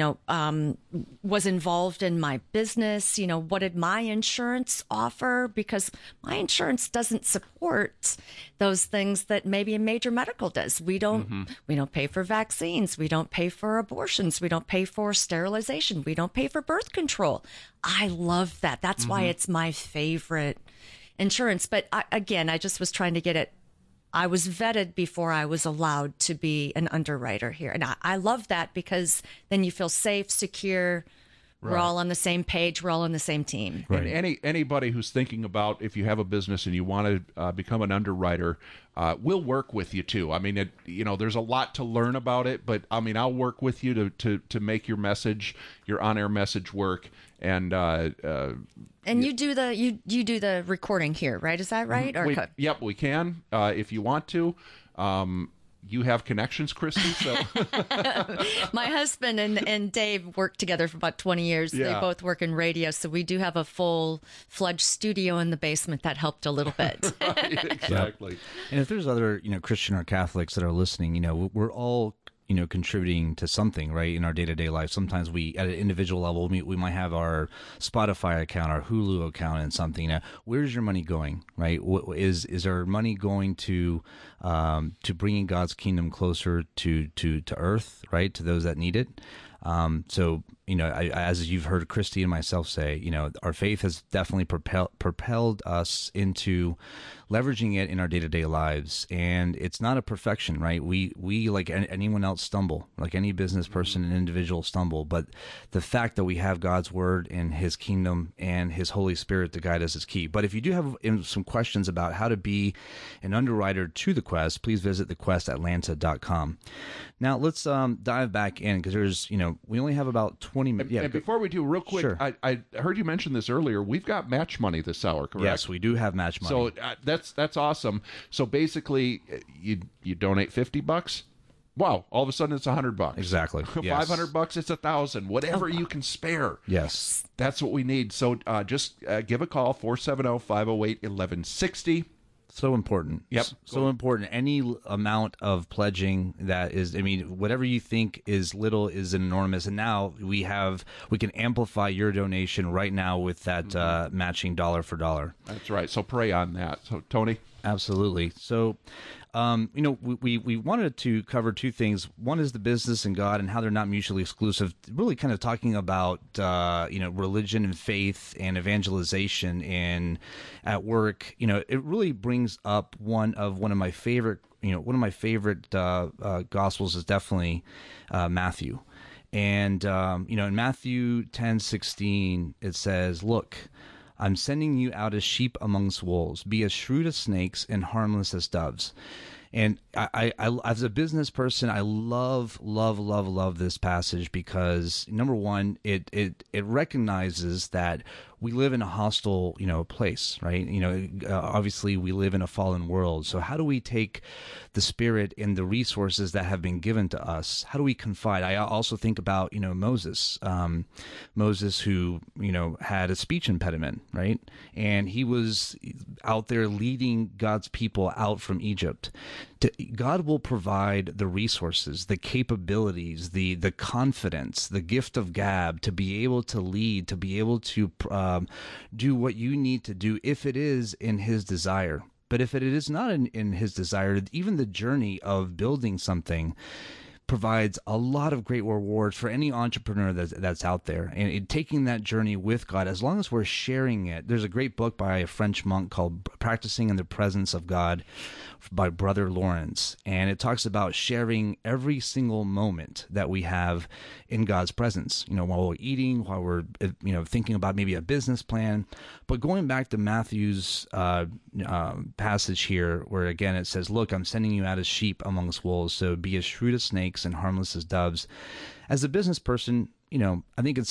was involved in my business. What did my insurance offer? Because my insurance doesn't support those things that maybe a major medical does. We don't pay for vaccines. We don't pay for abortions. We don't pay for sterilization. We don't pay for birth control. I love that. That's why it's my favorite insurance. But I just was trying to get it. I was vetted before I was allowed to be an underwriter here. And I love that because then you feel safe, secure. Right. We're all on the same page. We're all on the same team. Right. And anybody who's thinking about if you have a business and you want to become an underwriter, we'll work with you too. I mean, there's a lot to learn about it, but I mean, I'll work with you to make your message, your on-air message work. And you do the recording here, right? Is that right? Yep, we can if you want to. You have connections, Christy. So my husband and Dave worked together for about 20 years. Yeah. They both work in radio, so we do have a full-fledged studio in the basement. That helped a little bit. Right, exactly. And if there's other Christian or Catholics that are listening, we're all contributing to something, right, in our day-to-day life. Sometimes we, at an individual level, we might have our Spotify account, our Hulu account, and something. Where's your money going, right? Is our money going to bringing God's kingdom closer to earth, right, to those that need it? So, as you've heard Christy and myself say, our faith has definitely propelled us into leveraging it in our day-to-day lives. And it's not a perfection, right? We like anyone else, stumble, like any business person and individual stumble. But the fact that we have God's word and his kingdom and his Holy Spirit to guide us is key. But if you do have some questions about how to be an underwriter to The Quest, please visit thequestatlanta.com. Now, let's dive back in because there's, we only have about 20 minutes. And before we do, real quick, sure. I heard you mention this earlier. We've got match money this hour, correct? Yes, we do have match money. So that's awesome. So basically, you donate $50. Wow! All of a sudden, it's $100. Exactly. Yes. $500. It's $1,000. Whatever you can spare. Yes, that's what we need. So just give a call 470-508-1160. So important. Yep. So important. Any amount of pledging that is, whatever you think is little is enormous. And now we can amplify your donation right now with that matching dollar for dollar. That's right. So pray on that. So Tony? Absolutely. So, we wanted to cover two things. One is the business and God and how they're not mutually exclusive. Really kind of talking about, religion and faith and evangelization and at work. It really brings up one of my favorite Gospels is definitely Matthew. And, in Matthew 10:16, it says, "Look, I'm sending you out as sheep amongst wolves. Be as shrewd as snakes and harmless as doves." And I as a business person, I love this passage because, number one, it recognizes that we live in a hostile, place, right? Obviously we live in a fallen world. So how do we take the Spirit and the resources that have been given to us? How do we confide? I also think about, Moses, who, had a speech impediment, right? And he was out there leading God's people out from Egypt. God will provide the resources, the capabilities, the confidence, the gift of gab to be able to lead, to be able to do what you need to do if it is in his desire. But if it is not in his desire, even the journey of building something provides a lot of great rewards for any entrepreneur that's out there. And taking that journey with God, as long as we're sharing it. There's a great book by a French monk called Practicing in the Presence of God by Brother Lawrence. And it talks about sharing every single moment that we have in God's presence, while we're eating, while we're, thinking about maybe a business plan. But going back to Matthew's passage here, where again it says, "Look, I'm sending you out as sheep amongst wolves, so be as shrewd as snakes and harmless as doves." As a business person, I think it's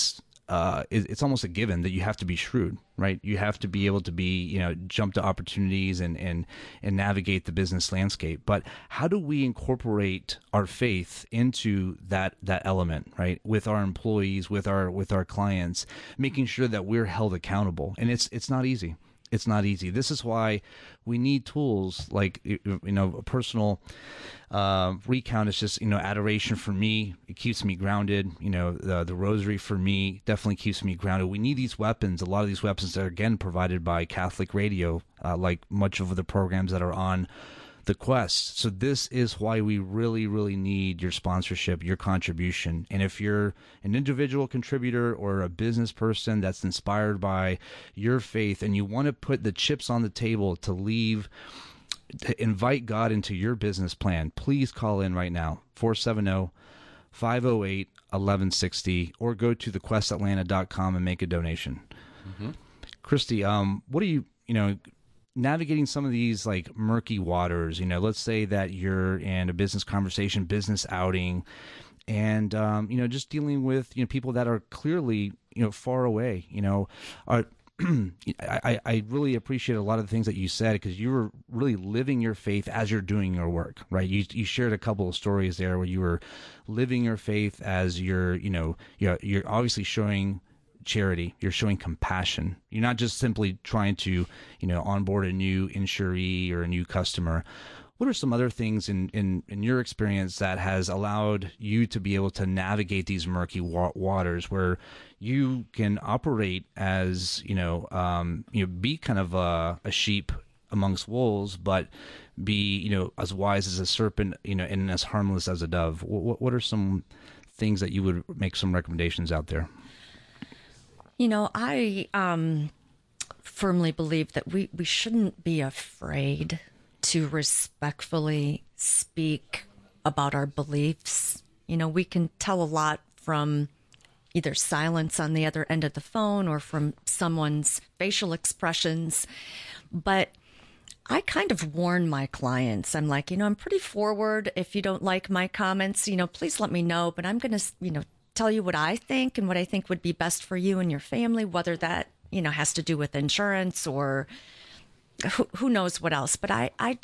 it's almost a given that you have to be shrewd, right? You have to be able to be, jump to opportunities and navigate the business landscape. But how do we incorporate our faith into that element, right? With our employees, with our clients, making sure that we're held accountable. And it's not easy. It's not easy. This is why we need tools like, a personal recount is just, adoration for me. It keeps me grounded. The rosary for me definitely keeps me grounded. We need these weapons. A lot of these weapons are, again, provided by Catholic Radio, like much of the programs that are on the Quest. So this is why we really, really need your sponsorship, your contribution. And if you're an individual contributor or a business person that's inspired by your faith and you want to put the chips on the table to invite God into your business plan, please call in right now, 470-508-1160, or go to thequestatlanta.com and make a donation. Mm-hmm. Christy, what are you, navigating some of these like murky waters, let's say that you're in a business conversation, business outing, and, just dealing with, people that are clearly, far away, I really appreciate a lot of the things that you said, because you were really living your faith as you're doing your work, right? You shared a couple of stories there where you were living your faith as you're obviously showing charity, you're showing compassion. You're not just simply trying to, onboard a new insuree or a new customer. What are some other things in your experience that has allowed you to be able to navigate these murky waters where you can operate as, be kind of a sheep amongst wolves, but be, as wise as a serpent, and as harmless as a dove? What are some things that you would make some recommendations out there? I firmly believe that we shouldn't be afraid to respectfully speak about our beliefs. We can tell a lot from either silence on the other end of the phone or from someone's facial expressions. But I kind of warn my clients. I'm like, I'm pretty forward. If you don't like my comments, please let me know. But I'm going to, tell you what I think and what I think would be best for you and your family, whether that, has to do with insurance or who knows what else. But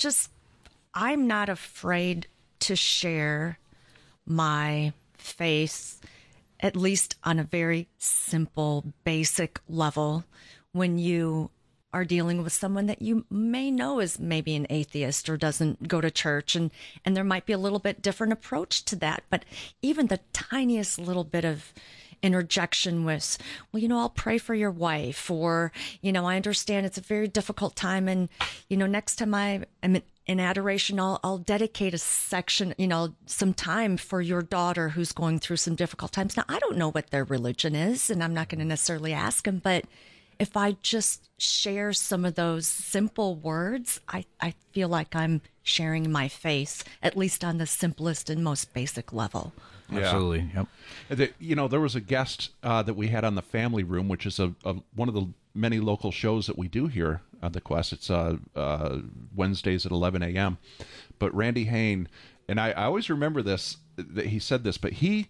I'm not afraid to share my faith, at least on a very simple, basic level, when you are dealing with someone that you may know is maybe an atheist or doesn't go to church, and there might be a little bit different approach to that. But even the tiniest little bit of interjection with, well, I'll pray for your wife, or, I understand it's a very difficult time, and, next time I'm in adoration, I'll dedicate a section, some time for your daughter who's going through some difficult times. Now, I don't know what their religion is, and I'm not going to necessarily ask them, but if I just share some of those simple words, I feel like I'm sharing my faith, at least on the simplest and most basic level. Yeah. Absolutely. Yep. There was a guest that we had on the Family Room, which is one of the many local shows that we do here on the Quest. It's Wednesdays at 11 a.m. But Randy Hain, and I always remember this, that he said this, but he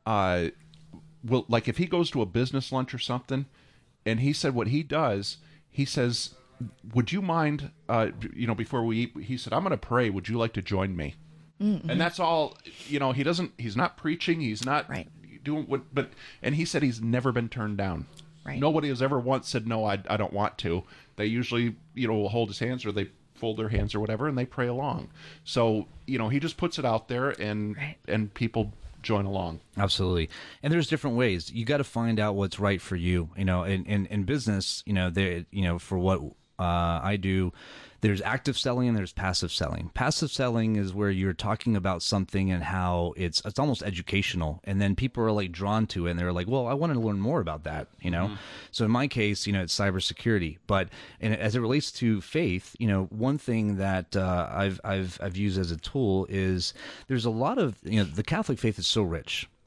will, like, if he goes to a business lunch or something, and he said what he does, he says, would you mind, before we eat, he said, I'm going to pray. Would you like to join me? Mm-hmm. And that's all, he's not preaching. He's not doing what, and he said he's never been turned down. Right. Nobody has ever once said, no, I don't want to. They usually, will hold his hands, or they fold their hands or whatever, and they pray along. So, he just puts it out there, and people join along. Absolutely. And there's different ways. You got to find out what's right for you. In business, for what I do, there's active selling and there's passive selling. Passive selling is where you're talking about something and how it's almost educational, and then people are like drawn to it, and they're like, well, I want to learn more about that, Mm-hmm. So in my case, it's cybersecurity. But as it relates to faith, one thing that I've used as a tool is there's a lot of, the Catholic faith is so rich.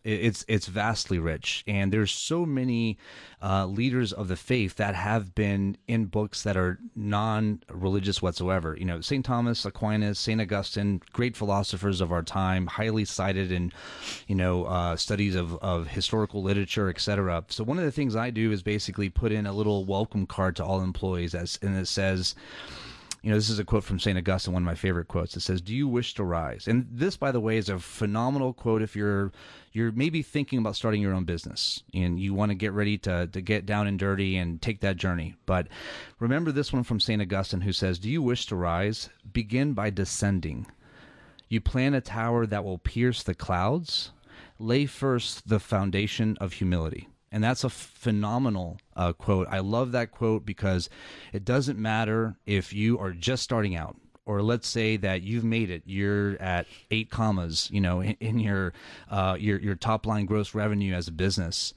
It's vastly rich, and there's so many leaders of the faith that have been in books that are non-religious whatsoever. St. Thomas Aquinas, St. Augustine, great philosophers of our time, highly cited in studies of historical literature, etc. So one of the things I do is basically put in a little welcome card to all employees, and it says, this is a quote from St. Augustine, one of my favorite quotes. It says, "Do you wish to rise?" And this, by the way, is a phenomenal quote if you're maybe thinking about starting your own business and you want to get ready to get down and dirty and take that journey. But remember this one from St. Augustine, who says, "Do you wish to rise? Begin by descending. You plan a tower that will pierce the clouds. Lay first the foundation of humility." And that's a phenomenal quote. I love that quote because it doesn't matter if you are just starting out, or let's say that you've made it. You're at 8 commas, in your top line gross revenue as a business.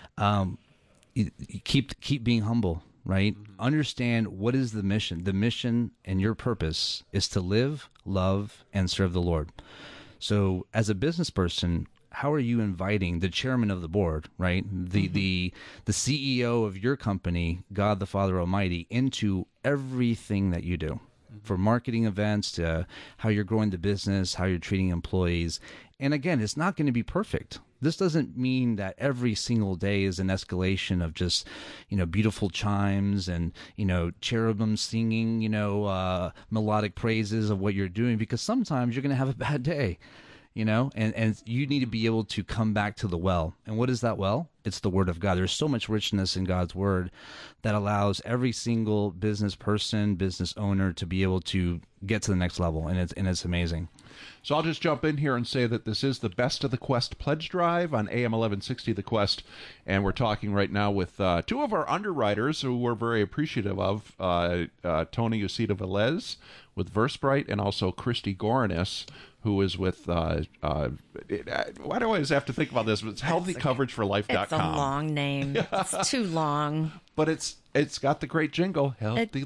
You keep being humble, right? Mm-hmm. Understand what is the mission. The mission and your purpose is to live, love, and serve the Lord. So as a business person, how are you inviting the chairman of the board, right? The CEO of your company, God the Father Almighty, into everything that you do, for marketing events to how you're growing the business, how you're treating employees. And again, it's not going to be perfect. This doesn't mean that every single day is an escalation of just, beautiful chimes and, cherubim singing, melodic praises of what you're doing, because sometimes you're going to have a bad day. And you need to be able to come back to the well. And what is that well? It's the Word of God. There's so much richness in God's Word that allows every single business person, business owner to be able to get to the next level. And it's amazing. So I'll just jump in here and say that this is the Best of the Quest pledge drive on AM 1160 The Quest. And we're talking right now with 2 of our underwriters who we're very appreciative of, Tony Ucita Velez with VerseBrite, and also Christy Goranis, who is with, why do I always have to think about this? But it's healthycoverageforlife.com. It's a long name. It's too long. But it's got the great jingle,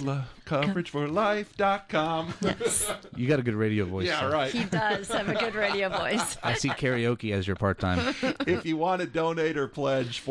healthycoverageforlife.com. Yes. You got a good radio voice. Yeah, right. He does have a good radio voice. I see karaoke as your part-time. If you want to donate or pledge,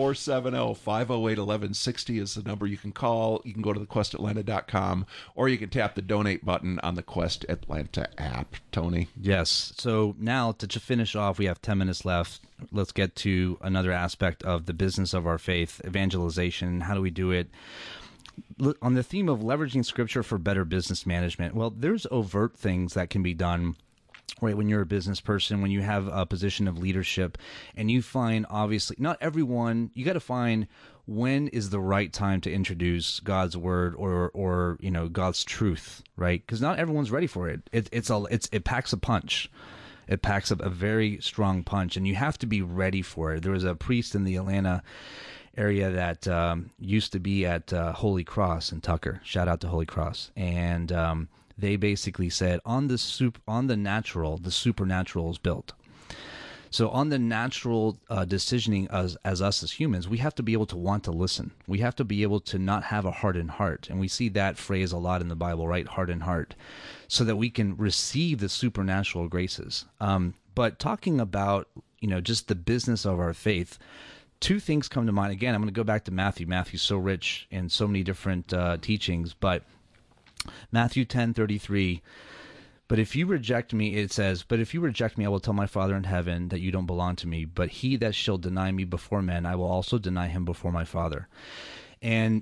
470-508-1160 is the number you can call. You can go to thequestatlanta.com, or you can tap the donate button on the Quest Atlanta app. Tony? Yes. So now to finish off, we have 10 minutes left. Let's get to another aspect of the business of our faith, evangelization. How do we do it? On the theme of leveraging Scripture for better business management, well, there's overt things that can be done, right, when you're a business person, when you have a position of leadership, and you find, obviously, not everyone, you got to find when is the right time to introduce God's word or God's truth, right? Because not everyone's ready for it. It packs a punch. It packs up a very strong punch, and you have to be ready for it. There was a priest in the Atlanta area that used to be at Holy Cross in Tucker. Shout out to Holy Cross. And they basically said, on the natural, the supernatural is built. So on the natural decisioning as us as humans, we have to be able to want to listen. We have to be able to not have a hardened heart. And we see that phrase a lot in the Bible, right? Hardened heart. So that we can receive the supernatural graces. But talking about, just the business of our faith, 2 things come to mind. Again, I'm going to go back to Matthew. Matthew's so rich in so many different teachings. But Matthew 10:33, but if you reject me, it says, but if you reject me, I will tell my Father in heaven that you don't belong to me. But he that shall deny me before men, I will also deny him before my Father. And,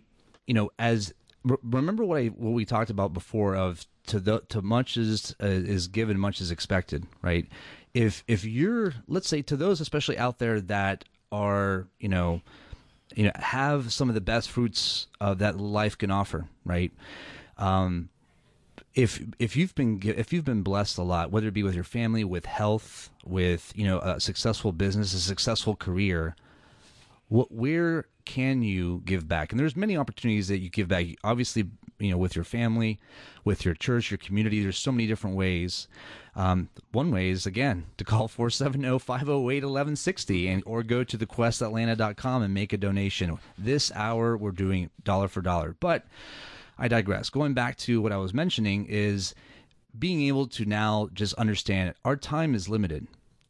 remember what we talked about before of to much is given, much is expected, right? If you're, let's say, to those especially out there that are, have some of the best fruits that life can offer, right? If you've been blessed a lot, whether it be with your family, with health, with a successful business, a successful career, where can you give back? And there's many opportunities that you give back. Obviously, with your family, with your church, your community. There's so many different ways. One way is, again, to call 470-508-1160 or go to thequestatlanta.com and make a donation. This hour, we're doing dollar for dollar. But I digress. Going back to what I was mentioning is being able to now just understand our time is limited,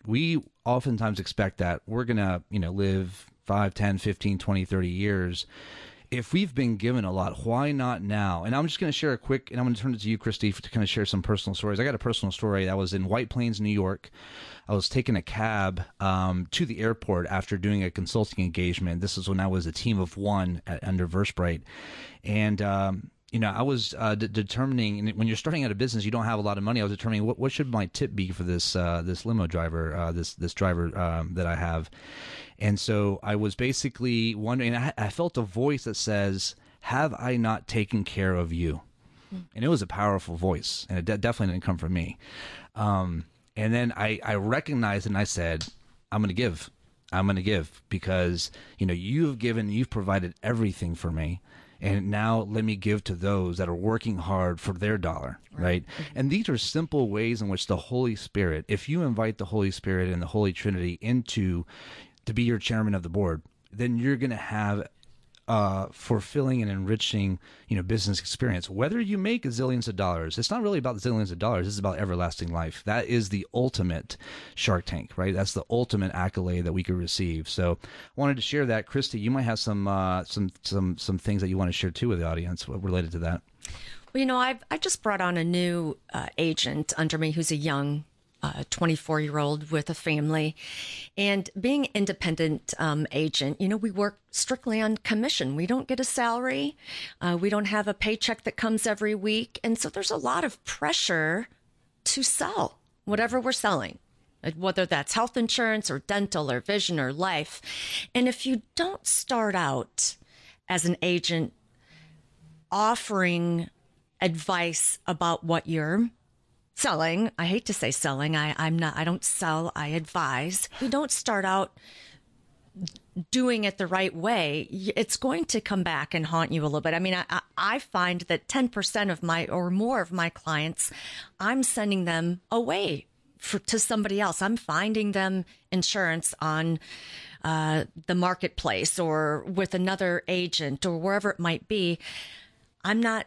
we oftentimes expect that we're going to, live 5, 10, 15, 20, 30 years. If we've been given a lot, why not now? And I'm just going to share a quick, and I'm going to turn it to you, Christy, to kind of share some personal stories. I got a personal story. I was in White Plains, New York. I was taking a cab to the airport after doing a consulting engagement. This is when I was a team of one under VerseBrite. And, I was determining, and when you're starting out a business, you don't have a lot of money. I was determining what should my tip be for this limo driver, this driver that I have. And so I was basically wondering, I felt a voice that says, have I not taken care of you? And it was a powerful voice, and it definitely didn't come from me. And then I recognized it, and I said, I'm going to give. I'm going to give because, you've provided everything for me. And now let me give to those that are working hard for their dollar, right? And these are simple ways in which the Holy Spirit, if you invite the Holy Spirit and the Holy Trinity to be your chairman of the board, then you're going to have fulfilling and enriching, business experience. Whether you make zillions of dollars, it's not really about zillions of dollars. It's about everlasting life. That is the ultimate Shark Tank, right? That's the ultimate accolade that we could receive. So I wanted to share that. Christy, you might have some things that you want to share too with the audience related to that. Well, I just brought on a new agent under me who's a young 24-year-old with a family. And being independent agent, we work strictly on commission. We don't get a salary. We don't have a paycheck that comes every week. And so there's a lot of pressure to sell whatever we're selling, whether that's health insurance or dental or vision or life. And if you don't start out as an agent offering advice about what you're selling, I hate to say selling. I don't sell, I advise. You don't start out doing it the right way, it's going to come back and haunt you a little bit. I mean, I find that 10% of my or more of my clients, I'm sending them away to somebody else. I'm finding them insurance on the marketplace or with another agent or wherever it might be. I'm not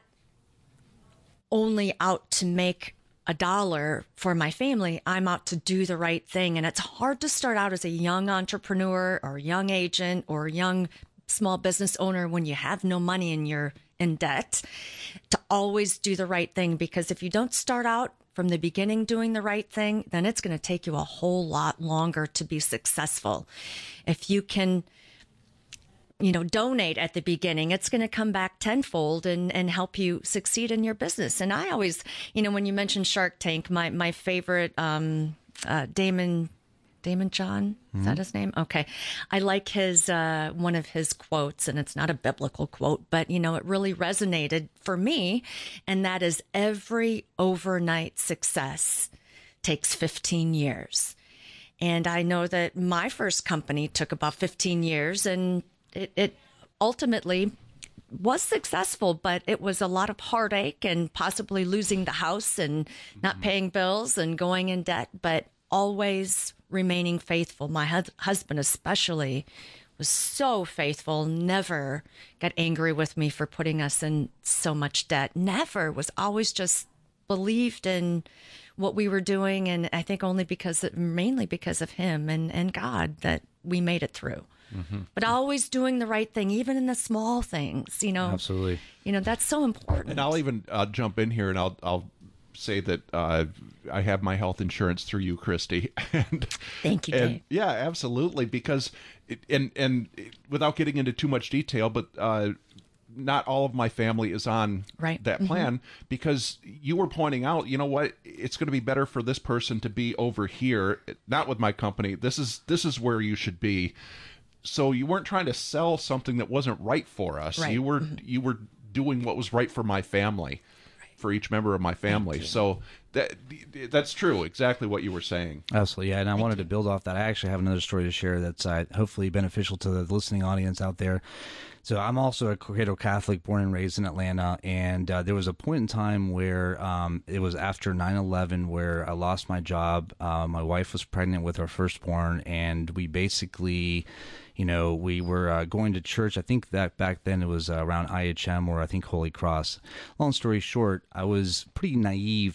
only out to make $1 for my family. I'm out to do the right thing. And it's hard to start out as a young entrepreneur or young agent or young small business owner when you have no money and you're in debt to always do the right thing. Because if you don't start out from the beginning doing the right thing, then it's going to take you a whole lot longer to be successful. If you can donate at the beginning, it's going to come back tenfold and help you succeed in your business. And I always, when you mention Shark Tank, my favorite, Damon John, is that his name? Okay. I like his, one of his quotes, and it's not a biblical quote, but it really resonated for me. And that is, every overnight success takes 15 years. And I know that my first company took about 15 years, and it ultimately was successful, but it was a lot of heartache and possibly losing the house and not paying bills and going in debt, but always remaining faithful. My husband especially was so faithful, never got angry with me for putting us in so much debt, never, was always just believed in what we were doing. And I think mainly because of him and God that we made it through. Mm-hmm. But always doing the right thing, even in the small things, Absolutely. That's so important. And I'll even jump in here and I'll say that I have my health insurance through you, Christy. Thank you, Dave. Yeah, absolutely. Because, and without getting into too much detail, but not all of my family is on that plan, because you were pointing out, it's going to be better for this person to be over here, not with my company. This is where you should be. So you weren't trying to sell something that wasn't right for us. Right. You were doing what was right for my family, for each member of my family. So that's true. Exactly what you were saying. Absolutely. Yeah. And I wanted to build off that. I actually have another story to share that's hopefully beneficial to the listening audience out there. So I'm also a Cradle Catholic, born and raised in Atlanta, and there was a point in time where it was after 9/11 where I lost my job. My wife was pregnant with our firstborn, and we basically, we were going to church. I think that back then it was around IHM or I think Holy Cross. Long story short, I was pretty naive to what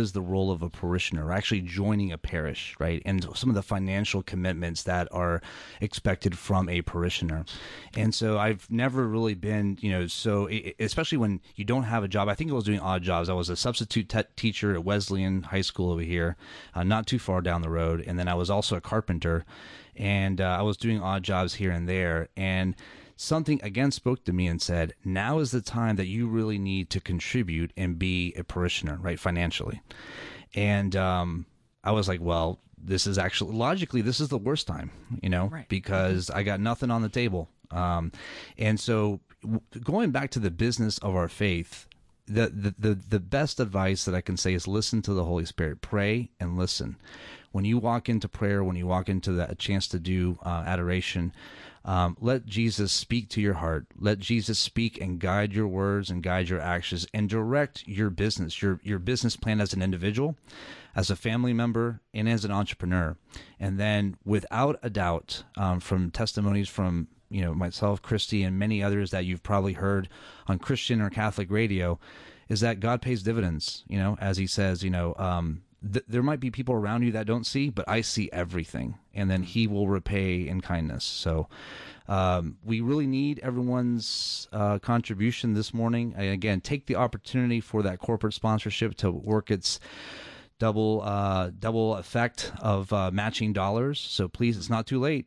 is the role of a parishioner, actually joining a parish, right? And some of the financial commitments that are expected from a parishioner. And so I've never really been, especially when you don't have a job. I think I was doing odd jobs. I was a substitute teacher at Wesleyan High School over here, not too far down the road. And then I was also a carpenter, and I was doing odd jobs here and there. And something again spoke to me and said, now is the time that you really need to contribute and be a parishioner, right, financially. And I was like, well, this is actually, logically, this is the worst time, right, because I got nothing on the table. And so going back to the business of our faith, the best advice that I can say is listen to the Holy Spirit. Pray and listen. When you walk into prayer, when you walk into a chance to do adoration, let Jesus speak to your heart. Let Jesus speak and guide your words and guide your actions and direct your business, your business plan as an individual, as a family member, and as an entrepreneur. And then without a doubt, from testimonies from myself, Christy, and many others that you've probably heard on Christian or Catholic radio, is that God pays dividends, as he says, there might be people around you that don't see, but I see everything, and then he will repay in kindness. So we really need everyone's contribution this morning. Again, take the opportunity for that corporate sponsorship to work its double effect of matching dollars. So please, it's not too late.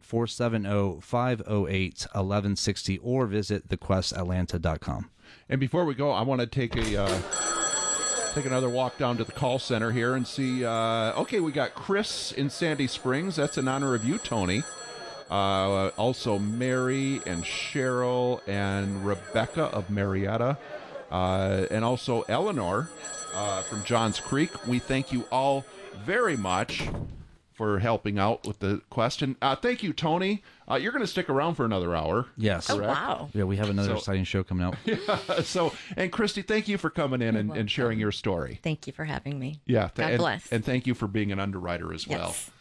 470-508-1160 or visit thequestatlanta.com. And before we go, I want to take another walk down to the call center here and see. Okay, we got Chris in Sandy Springs. That's in honor of you, Tony. Also Mary and Cheryl and Rebecca of Marietta, and also Eleanor from Johns Creek. We thank you all very much for helping out with the question. Thank you, Tony. You're going to stick around for another hour. Yes. Oh, wow. Yeah, we have another exciting show coming out. Yeah, and Christy, thank you for coming in and sharing your story. Thank you for having me. Yeah. God bless. And thank you for being an underwriter as well. Yes.